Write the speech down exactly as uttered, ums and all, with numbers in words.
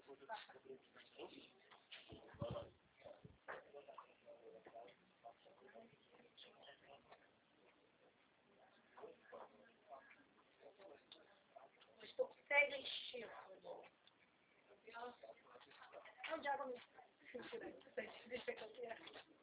Estou pega e cheio. Não, já vamos. Deixa eu ver.